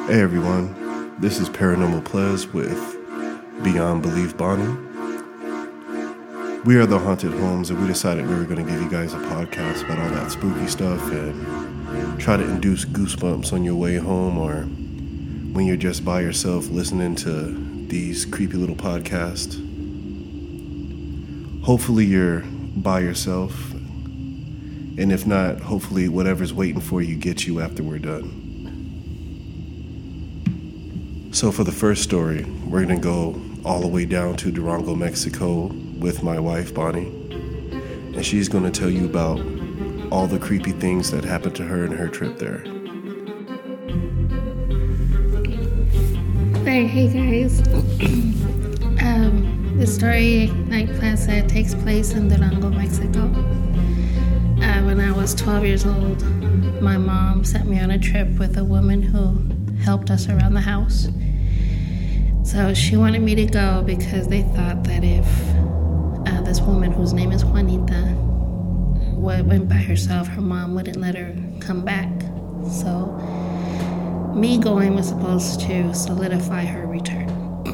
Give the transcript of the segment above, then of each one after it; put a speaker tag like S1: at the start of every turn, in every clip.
S1: Hey everyone, this is Paranormal Plez with Beyond Belief Bonnie. We are the Haunted Homes, and we decided we were going to give you guys a podcast about all that spooky stuff and try to induce goosebumps on your way home or when you're just by yourself listening to these creepy little podcasts. Hopefully you're by yourself, and if not, hopefully whatever's waiting for you gets you after we're done. So for the first story, we're going to go all the way down to Durango, Mexico with my wife, Bonnie. And she's going to tell you about all the creepy things that happened to her in her trip there.
S2: Hey guys. The story, like Plez said, takes place in Durango, Mexico. When I was 12 years old, my mom sent me on a trip with a woman who helped us around the house. So she wanted me to go because they thought that if this woman, whose name is Juanita, went by herself, her mom wouldn't let her come back. So me going was supposed to solidify her return.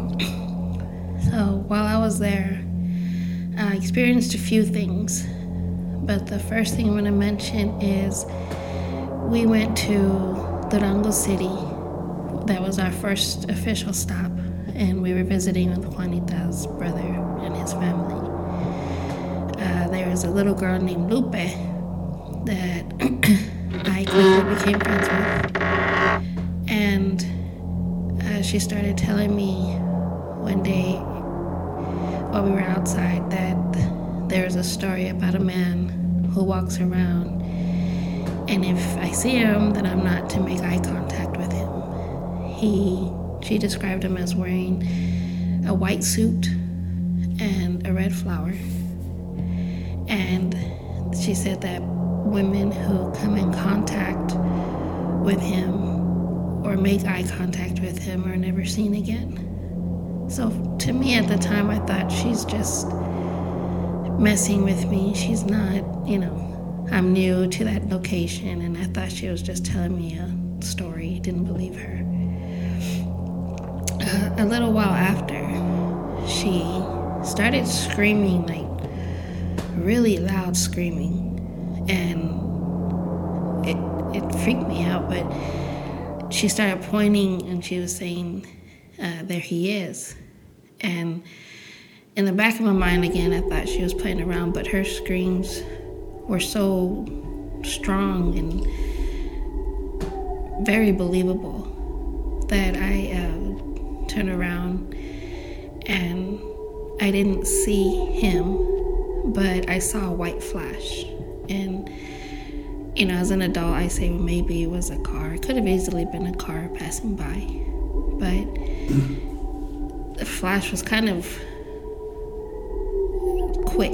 S2: So while I was there, I experienced a few things. But the first thing I'm going to mention is we went to Durango City. That was our first official stop, and we were visiting with Juanita's brother and his family. There was a little girl named Lupe that I quickly became friends with, and she started telling me one day while we were outside that there is a story about a man who walks around, and if I see him, then I'm not to make eye contact with him. She described him as wearing a white suit and a red flower. And she said that women who come in contact with him or make eye contact with him are never seen again. So to me at the time, I thought she's just messing with me. She's not, I'm new to that location, and I thought she was just telling me a story. Didn't believe her. A little while after, she started screaming, like really loud screaming, and it freaked me out. But she started pointing, and she was saying, "There he is." And in the back of my mind, again, I thought she was playing around, but her screams were so strong and very believable that I turned around and I didn't see him, but I saw a white flash. And, as an adult, I say, well, maybe it was a car. It could have easily been a car passing by. But the flash was kind of quick.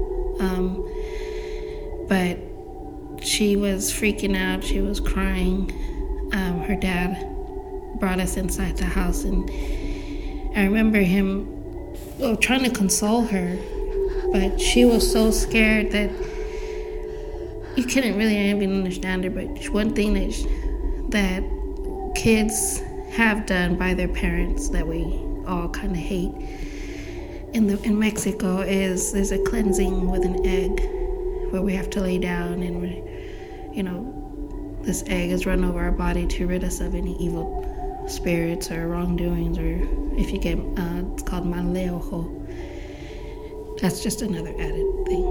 S2: But she was freaking out. She was crying. Her dad brought us inside the house, and I remember him trying to console her, but she was so scared that you couldn't really even understand her. But one thing that kids have done by their parents that we all kind of hate in Mexico is there's a cleansing with an egg where we have to lay down, and this egg is run over our body to rid us of any evil spirits or wrongdoings, or if you get it's called maleojo. That's just another added thing.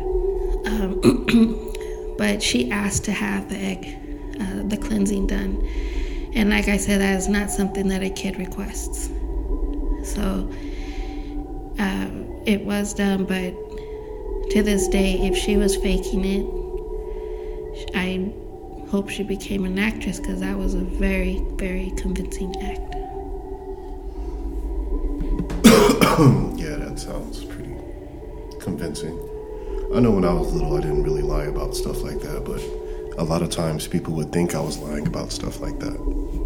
S2: But she asked to have the egg, the cleansing done, and like I said, that is not something that a kid requests. So it was done, but to this day, if she was faking it, I hope she became an actress, because that was a very, very convincing act.
S1: Yeah, that sounds pretty convincing. I know when I was little, I didn't really lie about stuff like that, but a lot of times people would think I was lying about stuff like that.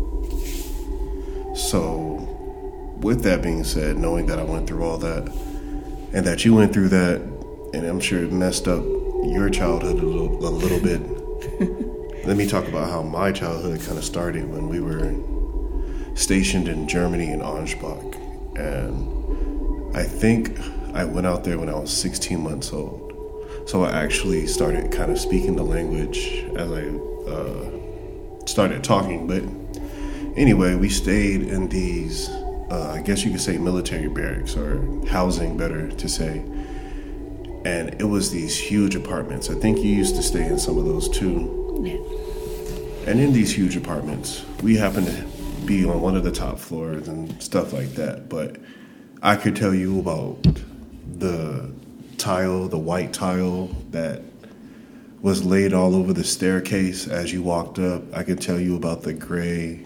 S1: So, with that being said, knowing that I went through all that, and that you went through that, and I'm sure it messed up your childhood a little bit. Let me talk about how my childhood kind of started when we were stationed in Germany in Ansbach. And I think I went out there when I was 16 months old. So I actually started kind of speaking the language as I started talking. But anyway, we stayed in these, I guess you could say military barracks, or housing, better to say. And it was these huge apartments. I think you used to stay in some of those too.
S2: Yeah.
S1: And in these huge apartments, we happened to be on one of the top floors and stuff like that. But I could tell you about the white tile that was laid all over the staircase as you walked up. I could tell you about the gray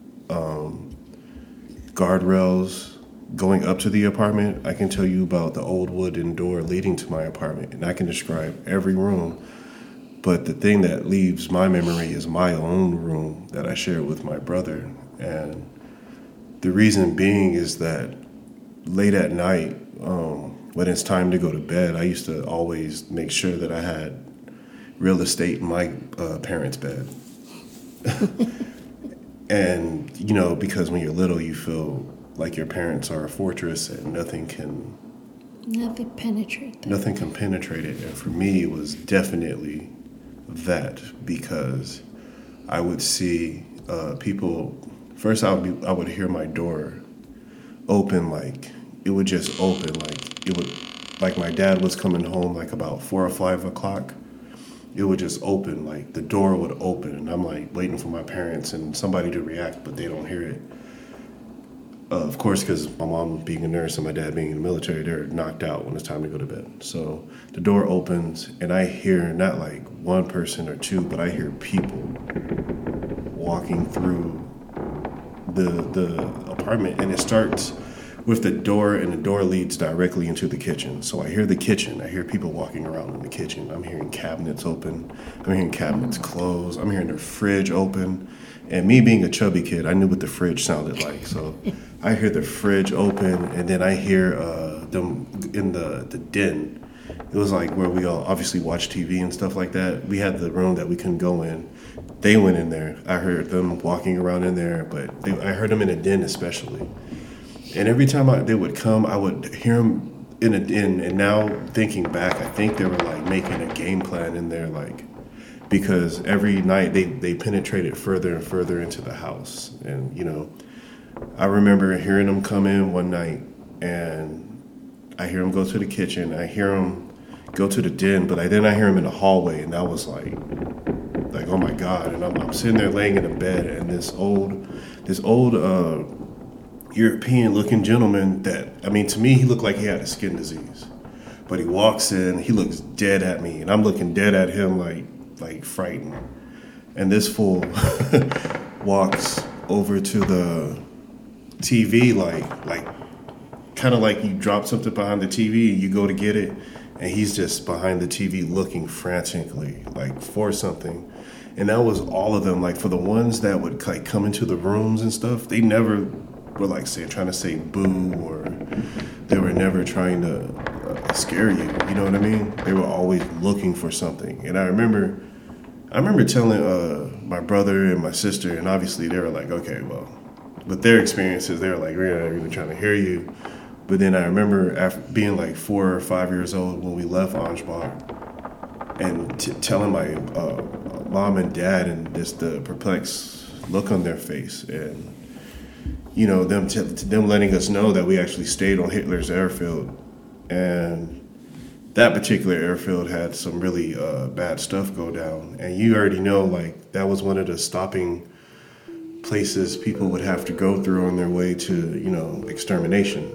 S1: guardrails going up to the apartment. I can tell you about the old wooden door leading to my apartment, and I can describe every room. But the thing that leaves my memory is my own room that I shared with my brother. And the reason being is that late at night, when it's time to go to bed, I used to always make sure that I had real estate in my parents' bed. And, because when you're little, you feel like your parents are a fortress and nothing can
S2: penetrate that.
S1: Nothing can penetrate it. And for me, it was definitely that, because I would see people. First, I would hear my door open, like it would just open, like my dad was coming home like about 4 or 5 o'clock. It would just open, like the door would open, and I'm like waiting for my parents and somebody to react, but they don't hear it. Of course, because my mom being a nurse and my dad being in the military, they're knocked out when it's time to go to bed. So the door opens, and I hear not like one person or two, but I hear people walking through the apartment, and it starts with the door, and the door leads directly into the kitchen. So I hear the kitchen. I hear people walking around in the kitchen. I'm hearing cabinets open. I'm hearing cabinets close. I'm hearing the fridge open. And me being a chubby kid, I knew what the fridge sounded like. So I hear the fridge open, and then I hear them in the den. It was like where we all obviously watch TV and stuff like that. We had the room that we couldn't go in. They went in there. I heard them walking around in there, but I heard them in a den especially. And every time they would come, I would hear them in a den. And now thinking back, I think they were like making a game plan in there, like, because every night they penetrated further and further into the house. And, I remember hearing them come in one night, and I hear them go to the kitchen. I hear them go to the den, but then I hear them in the hallway, and I was like, oh my God. And I'm sitting there laying in a bed, and this old European-looking gentleman to me, he looked like he had a skin disease. But he walks in, he looks dead at me, and I'm looking dead at him like frightened. And this fool walks over to the TV like kind of like you drop something behind the TV and you go to get it, and he's just behind the TV looking frantically like for something. And that was all of them. Like for the ones that would like come into the rooms and stuff, they never were like trying to say boo, or they were never trying to scare you. You know what I mean? They were always looking for something. And I remember telling my brother and my sister, and obviously they were like, okay, well, with their experiences, they were like, we're not even trying to hear you. But then I remember after being like 4 or 5 years old when we left Ansbach, and telling my mom and dad, and just the perplexed look on their face, and them letting us know that we actually stayed on Hitler's airfield. And that particular airfield had some really bad stuff go down. And you already know, like, that was one of the stopping places people would have to go through on their way to, extermination.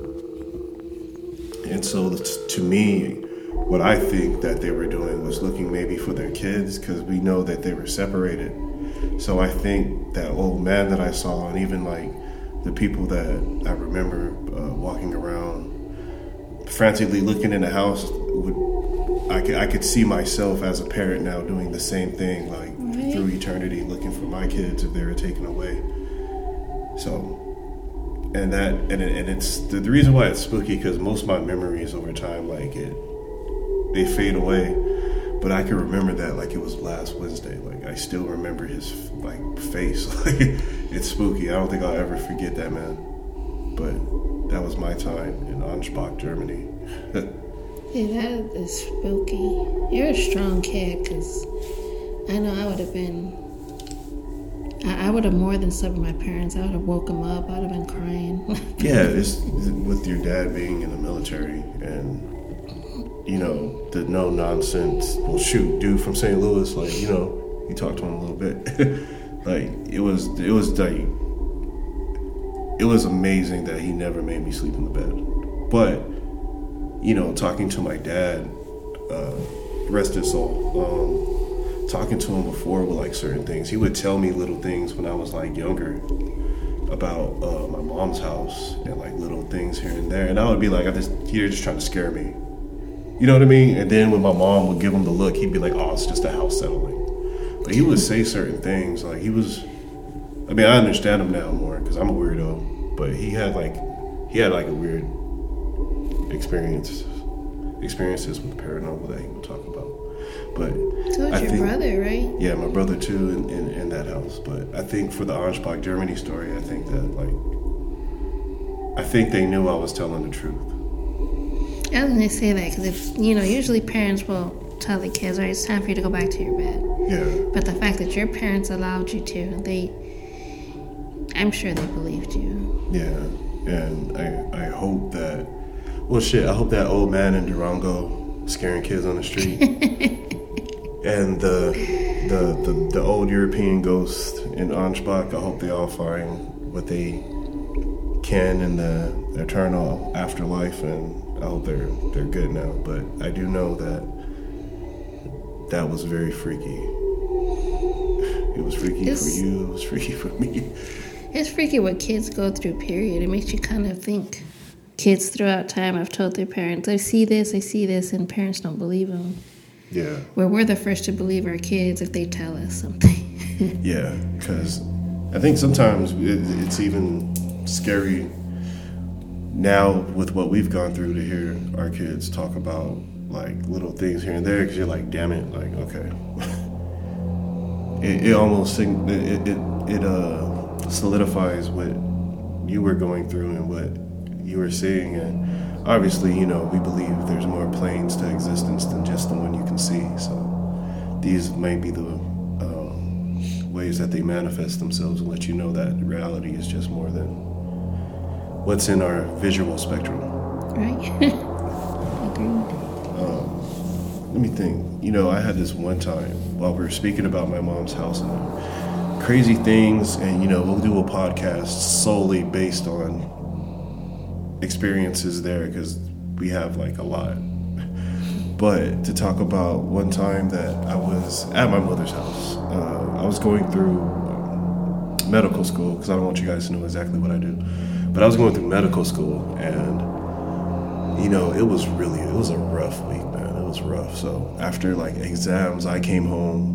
S1: And so to me, what I think that they were doing was looking maybe for their kids, because we know that they were separated. So I think that old man that I saw, and even like the people that I remember walking around frantically looking in the house, I could see myself as a parent now doing the same thing, like right, through eternity, looking for my kids if they were taken away. So, and it's the reason why it's spooky, because most of my memories over time, like they fade away. But I can remember that like it was last Wednesday. Like I still remember his like face. Like it's spooky. I don't think I'll ever forget that, man. But that was my time in Ansbach, Germany.
S2: Yeah, that is spooky. You're a strong kid, because I know I would have been... I would have more than slept with my parents. I would have woke them up. I would have been crying.
S1: Yeah, it's with your dad being in the military and, you know, the no nonsense, well, shoot, dude from St. Louis, like, you know, you talked to him a little bit. Like, it was amazing that he never made me sleep in the bed. But, you know, talking to my dad, rest his soul, talking to him before with like certain things, he would tell me little things when I was like younger about my mom's house and like little things here and there, and I would be like, you're just trying to scare me, you know what I mean? And then when my mom would give him the look, he'd be like, oh, it's just a house settling. But he would say certain things like I understand him now more because I'm a weirdo, but he had like a weird experiences with the paranormal that he would talk about. But
S2: so it's your brother, right?
S1: Yeah, my brother too in that house. But I think for the Ansbach, Germany story, I think they knew I was telling the truth.
S2: I was going to say that because if, you know, usually parents will tell the kids, all right, it's time for you to go back to your bed.
S1: Yeah.
S2: But the fact that your parents allowed you to, I'm sure they believed you.
S1: Yeah, and I hope that, I hope that old man in Durango scaring kids on the street and the old European ghost in Ansbach, I hope they all find what they can in the eternal afterlife, and I hope they're good now. But I do know that was very freaky. It was freaky for you, it was freaky for me.
S2: It's freaky what kids go through, period. It makes you kind of think. Kids throughout time have told their parents, I see this, and parents don't believe them.
S1: Yeah.
S2: Where we're the first to believe our kids if they tell us something.
S1: Yeah, because I think sometimes it's even scary now with what we've gone through to hear our kids talk about like little things here and there, because you're like, damn it, like, okay. It almost solidifies what you were going through and what you were seeing, and obviously, you know, we believe there's more planes to existence than just the one you can see. So these may be the ways that they manifest themselves and let you know that reality is just more than what's in our visual spectrum.
S2: Right. Agreed.
S1: Let me think. You know, I had this one time while we were speaking about my mom's house and crazy things, and, you know, we'll do a podcast solely based on experiences there because we have like a lot. But to talk about one time that I was at my mother's house, I was going through medical school, because I don't want you guys to know exactly what I do, but I was going through medical school, and you know, it was a rough week, man. It was rough. So after like exams, I came home.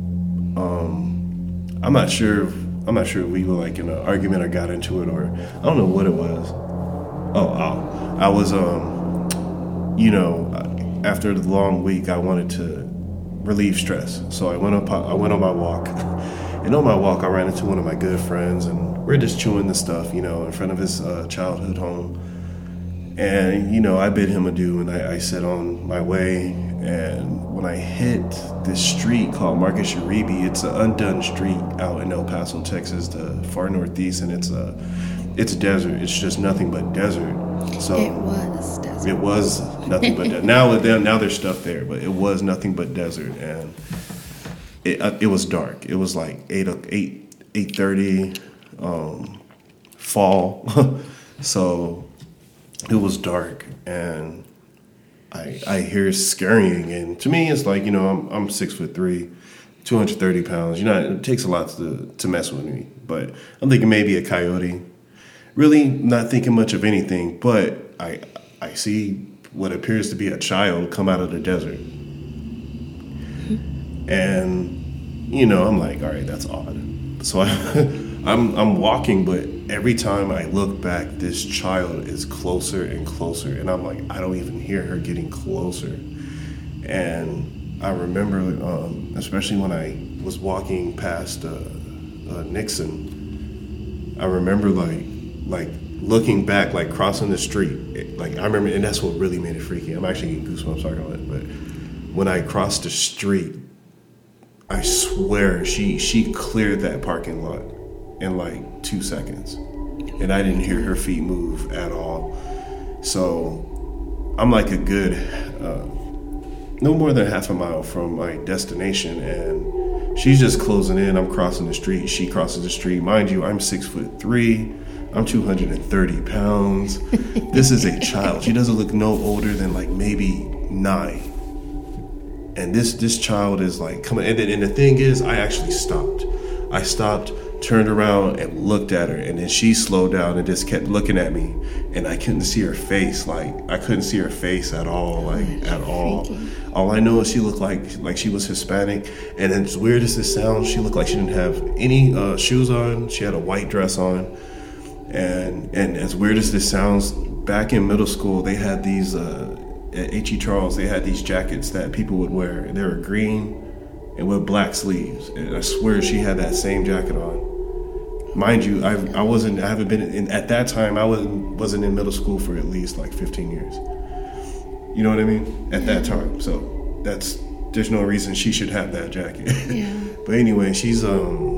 S1: I'm not sure if we were like in an argument or got into it, or I don't know what it was. I was, you know, after the long week, I wanted to relieve stress. So I went on my walk. And on my walk, I ran into one of my good friends, and we're just chewing the stuff, you know, in front of his childhood home. And, you know, I bid him adieu, and I set on my way. And when I hit this street called Marcus Uribe, it's an undone street out in El Paso, Texas, the far northeast, and it's desert. It's just nothing but desert. So
S2: it was desert.
S1: It was nothing but desert. Now there's stuff there, but it was nothing but desert, and it was dark. It was like 8:30, fall, so it was dark, and I hear scurrying, and to me it's like, you know, I'm 6'3", 230 pounds. You know, it takes a lot to mess with me, but I'm thinking maybe a coyote. Really not thinking much of anything, but I see what appears to be a child come out of the desert. And, you know, I'm like, all right, that's odd. So I'm walking, but every time I look back, this child is closer and closer. And I'm like, I don't even hear her getting closer. And I remember, especially when I was walking past Nixon, I remember like looking back, like crossing the street. Like I remember, and that's what really made it freaky. I'm actually getting goosebumps talking about it. But when I crossed the street, I swear she cleared that parking lot in like 2 seconds, and I didn't hear her feet move at all. So I'm like a good no more than half a mile from my destination, and she's just closing in. I'm crossing the street. She crosses the street. Mind you, I'm 6'3". I'm 230 pounds. This is a child. She doesn't look no older than like maybe 9. And this child is like coming. And the thing is, I actually stopped. I stopped, turned around, and looked at her. And then she slowed down and just kept looking at me. And I couldn't see her face. Like I couldn't see her face at all. Like at all. All I know is she looked like she was Hispanic. And as weird as this sounds, she looked like she didn't have any shoes on. She had a white dress on. And as weird as this sounds, back in middle school, they had these, at H.E. Charles, they had these jackets that people would wear. They were green and with black sleeves. And I swear she had that same jacket on. Mind you, I haven't been in, at that time, I wasn't in middle school for at least like 15 years. You know what I mean? At that time. So there's no reason she should have that jacket.
S2: Yeah.
S1: But anyway, she's, on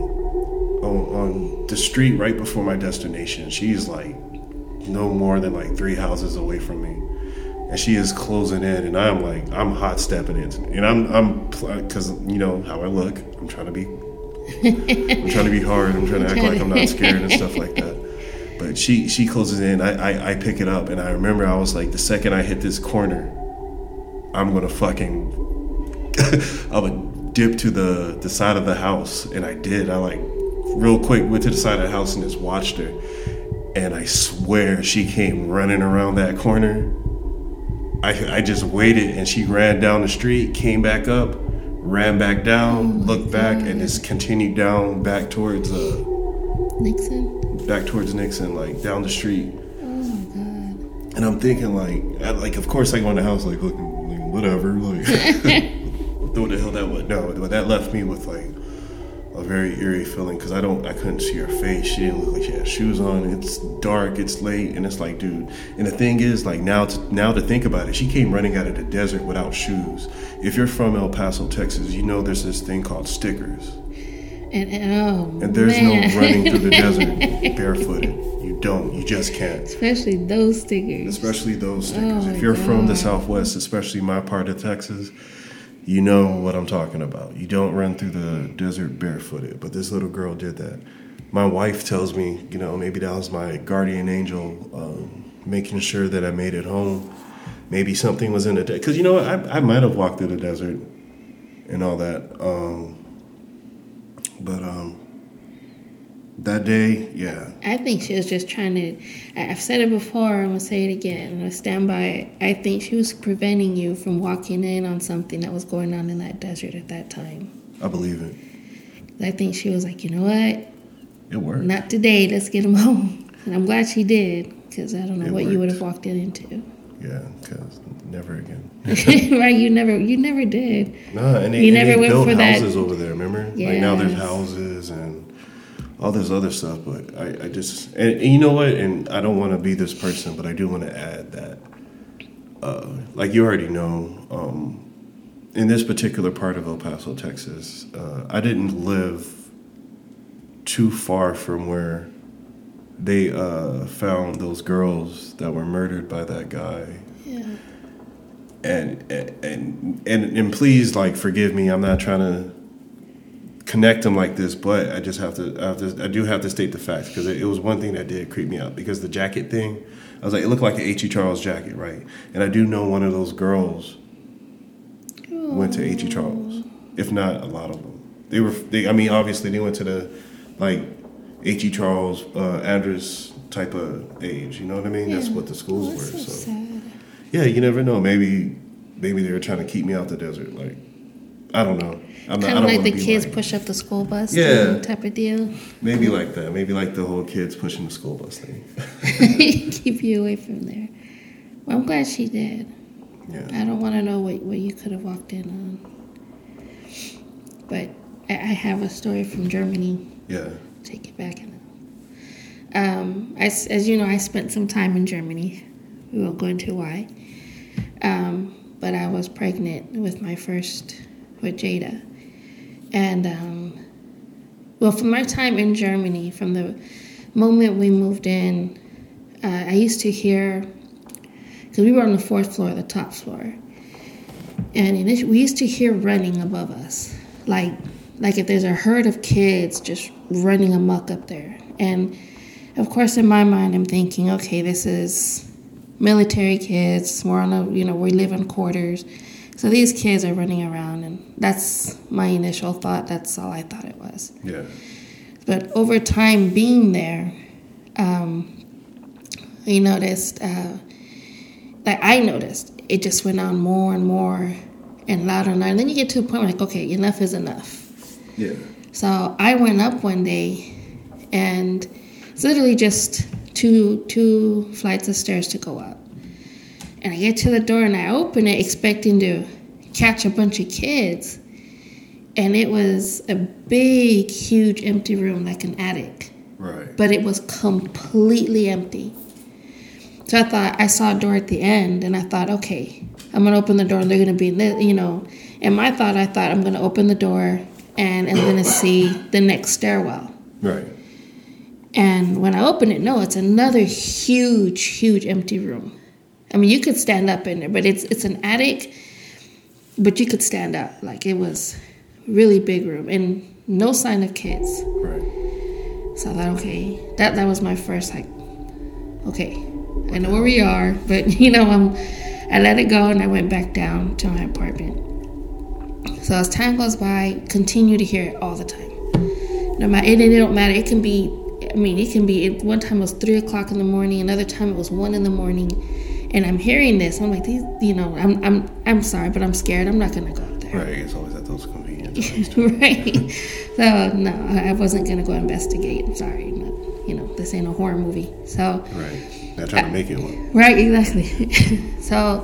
S1: the street right before my destination. She's like no more than like 3 houses away from me, and she is closing in, and I'm hot stepping in, and I'm because you know how I look. I'm trying to be hard. I'm trying to act like I'm not scared and stuff like that. But she closes in. I pick it up, and I remember I was like, the second I hit this corner, I'm gonna fucking I would dip to the side of the house, and I did. I like real quick went to the side of the house and just watched her, and I swear she came running around that corner. I just waited, and she ran down the street, came back up, ran back down, looked back, and just continued down back towards
S2: Nixon,
S1: like down the street.
S2: oh my god.
S1: And I'm thinking like of course I go in the house like looking like, whatever, like what the hell that was. No, but that left me with like a very eerie feeling, because I couldn't see her face. She didn't look like she had shoes on. It's dark, it's late, and it's like, dude. And the thing is, like now to think about it, she came running out of the desert without shoes. If you're from El Paso, Texas, you know there's this thing called stickers.
S2: And
S1: there's no running through the desert barefooted. You don't. You just can't.
S2: Especially those stickers.
S1: Oh, if you're from the Southwest, especially my part of Texas, you know what I'm talking about. You don't run through the desert barefooted. But this little girl did that. My wife tells me, you know, maybe that was my guardian angel making sure that I made it home. Maybe something was in the desert. Because, you know what, I might have walked through the desert and all that. But that day, yeah.
S2: I think she was just trying to, I've said it before, I'm going to say it again, and I stand by it. I think she was preventing you from walking in on something that was going on in that desert at that time.
S1: I believe it.
S2: I think she was like, you know what?
S1: It worked.
S2: Not today, let's get him home. And I'm glad she did, because I don't know what you would have walked into.
S1: Yeah, because never again.
S2: Right, you never did.
S1: Nah, and
S2: you never went
S1: built
S2: for
S1: houses
S2: that.
S1: Over there, remember?
S2: Yes.
S1: Like now there's houses and all this other stuff, but I just, and you know what, and I don't want to be this person, but I do want to add that, like you already know, in this particular part of El Paso, Texas, I didn't live too far from where they found those girls that were murdered by that guy.
S2: Yeah.
S1: And please, like, forgive me, I'm not trying to connect them like this, but I do have to state the facts, because it was one thing that did creep me out, because the jacket thing, I was like, it looked like an H.E. Charles jacket, right? And I do know one of those girls went to H.E. Charles, if not a lot of them. I mean, obviously they went to the, like, H.E. Charles, Andrews type of age, you know what I mean? Yeah. That's what the schools were. So
S2: sad.
S1: Yeah, you never know. Maybe they were trying to keep me out the desert. Like, I don't know.
S2: Kind of like the kids push up the school bus type of deal.
S1: Maybe like that. Maybe like the whole kids pushing the school bus thing.
S2: Keep you away from there. Well, I'm glad she did.
S1: Yeah.
S2: I don't want to know what you could have walked in on. but I have a story from Germany.
S1: Yeah.
S2: Take it back. As you know, I spent some time in Germany. We won't go into why. But I was pregnant with my first, with Jada. And, from my time in Germany, from the moment we moved in, I used to hear, because we were on the 4th floor, the top floor, and we used to hear running above us, like if there's a herd of kids just running amok up there. And of course, in my mind, I'm thinking, okay, this is military kids. We're on we live in quarters, so these kids are running around, and that's my initial thought. That's all I thought it was.
S1: Yeah.
S2: But over time being there, we noticed, I noticed, it just went on more and more and louder and louder. And then you get to a point where okay, enough is enough.
S1: Yeah.
S2: So I went up one day, and it's literally just two flights of stairs to go up. And I get to the door, and I open it expecting to catch a bunch of kids. And it was a big, huge empty room, like an attic.
S1: Right.
S2: But it was completely empty. So I saw a door at the end, and I thought, okay, I'm going to open the door, and they're going to be in this, And my thought, I thought I'm going to open the door, and I'm going to see the next stairwell.
S1: Right.
S2: And when I open it, no, it's another huge, huge empty room. I mean, you could stand up in there, but it's an attic, but you could stand up. Like, it was really big room, and no sign of kids.
S1: Right.
S2: So I thought, okay, that was my first, okay, I know where we are, but, I let it go, and I went back down to my apartment. So as time goes by, continue to hear it all the time. No matter, it don't matter. It can be, one time it was 3 o'clock in the morning, another time it was 1 in the morning, and I'm hearing this. I'm like, I'm sorry, but I'm scared. I'm not going to go up there.
S1: Right, it's always at those convenient times.
S2: Right. So, no, I wasn't going to go investigate. I'm sorry. This ain't a horror movie. So.
S1: Right. Not trying to make it one.
S2: Right, exactly. So,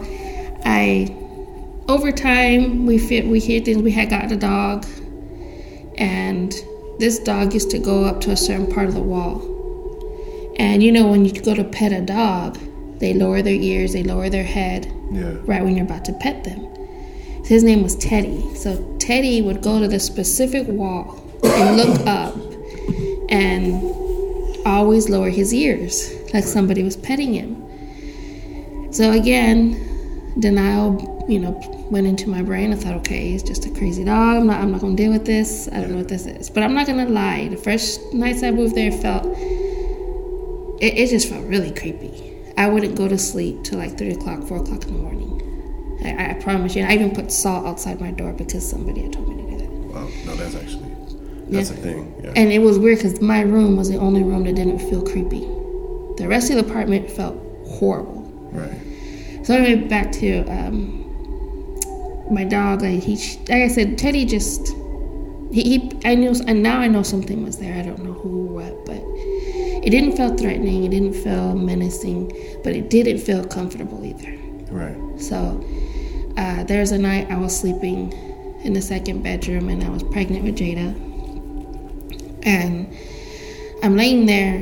S2: over time, we hear things. We had gotten a dog, and this dog used to go up to a certain part of the wall. And when you go to pet a dog, they lower their ears, they lower their head, right when you're about to pet them. So his name was Teddy. So Teddy would go to the specific wall and look up and always lower his ears, like somebody was petting him. So again, denial, went into my brain. I thought, okay, it's just a crazy dog. I'm not going to deal with this. I don't know what this is. But I'm not going to lie. The first nights I moved there, it just felt really creepy. I wouldn't go to sleep till 3 o'clock, 4 o'clock in the morning. I promise you. I even put salt outside my door because somebody had told me to do that.
S1: Wow. No, that's a thing. Yeah.
S2: And it was weird because my room was the only room that didn't feel creepy. The rest of the apartment felt horrible.
S1: Right.
S2: So anyway, back to my dog. Like I said, Teddy just I knew, and now I know something was there. I don't know who or what, but it didn't feel threatening. It didn't feel menacing, but it didn't feel comfortable either.
S1: Right.
S2: So there's a night I was sleeping in the second bedroom, and I was pregnant with Jada, and I'm laying there,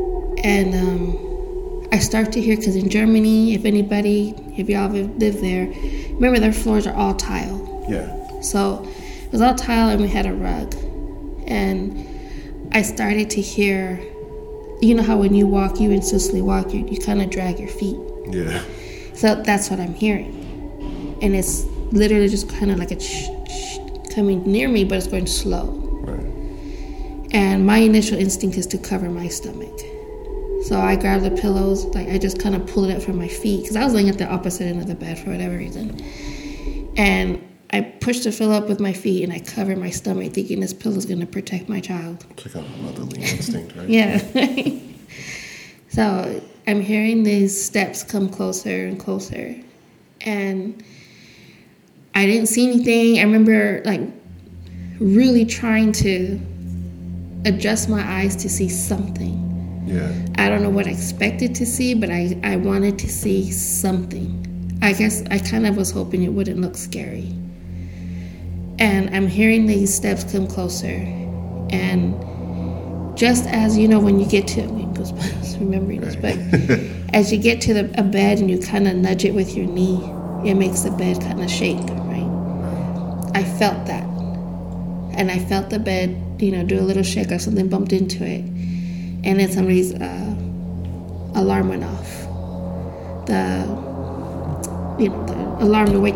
S2: and I start to hear, because in Germany, if y'all have lived there, remember their floors are all tile.
S1: Yeah.
S2: So it was all tile, and we had a rug, and I started to hear, how when you walk, you insistently walk, you kind of drag your feet.
S1: Yeah.
S2: So that's what I'm hearing, and it's literally just kind of like a coming near me, but it's going slow.
S1: Right.
S2: And my initial instinct is to cover my stomach. So I grab the pillows, I just kind of pull it up from my feet, because I was laying at the opposite end of the bed for whatever reason. And I push the pillow up with my feet, and I cover my stomach, thinking this pillow's going to protect my child.
S1: It's like a motherly instinct, right?
S2: Yeah. So I'm hearing these steps come closer and closer, and I didn't see anything. I remember really trying to adjust my eyes to see something.
S1: Yeah.
S2: I don't know what I expected to see, but I wanted to see something. I guess I kind of was hoping it wouldn't look scary. And I'm hearing these steps come closer. And just as, when you get to, remembering this, but as you get to a bed and you kind of nudge it with your knee, it makes the bed kind of shake, right? I felt that. And I felt the bed, do a little shake or something bumped into it. And then somebody's alarm went off. The alarm to wake,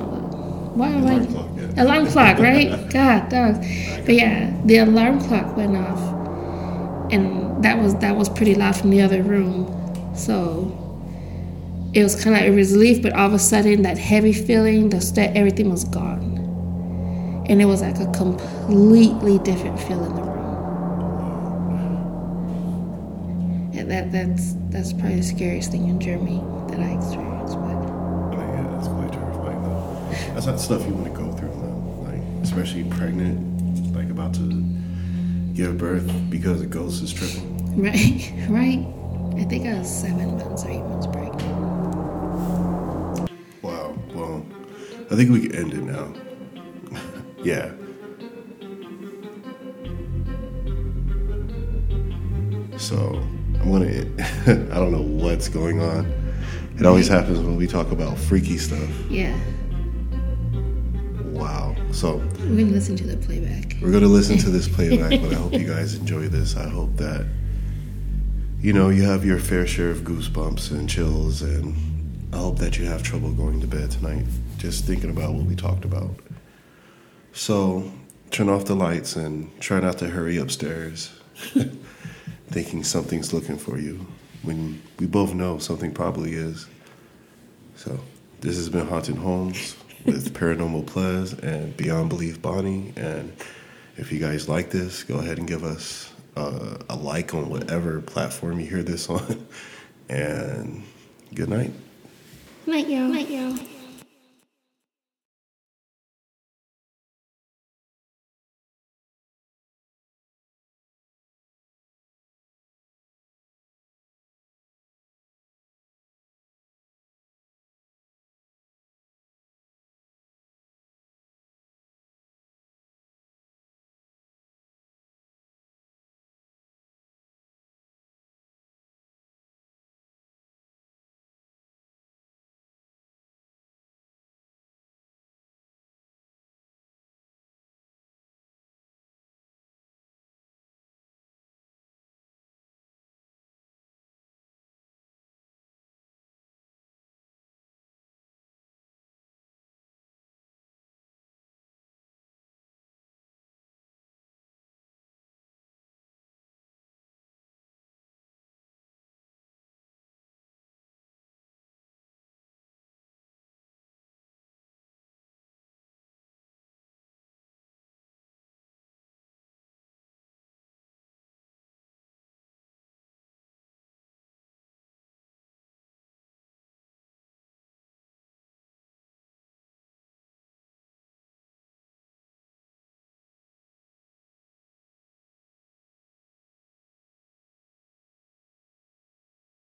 S2: alarm clock, right? God, dogs. But yeah, the alarm clock went off, and that was pretty loud from the other room. So it was kind of a relief, but all of a sudden that heavy feeling, that everything was gone, and it was like a completely different feel in the room. And that's probably the scariest thing in Germany that I experienced. But
S1: yeah, that's quite terrifying though. That's not stuff you want to go through though. Like, especially pregnant, like about to give birth because a ghost is tripping.
S2: Right. I think I was 7 months or 8 months pregnant.
S1: Wow. Well, I think we can end it now. Yeah. So I'm gonna. I don't know what's going on. It always happens when we talk about freaky stuff.
S2: Yeah.
S1: Wow. So
S2: we're gonna listen to the playback.
S1: We're gonna listen to this playback, but I hope you guys enjoy this. I hope that you have your fair share of goosebumps and chills, and I hope that you have trouble going to bed tonight just thinking about what we talked about. So turn off the lights and try not to hurry upstairs thinking something's looking for you when we both know something probably is. So this has been Haunted Homes with Paranormal Plez and Beyond Belief Bonnie. And if you guys like this, go ahead and give us a like on whatever platform you hear this on. And good night.
S2: Night, y'all.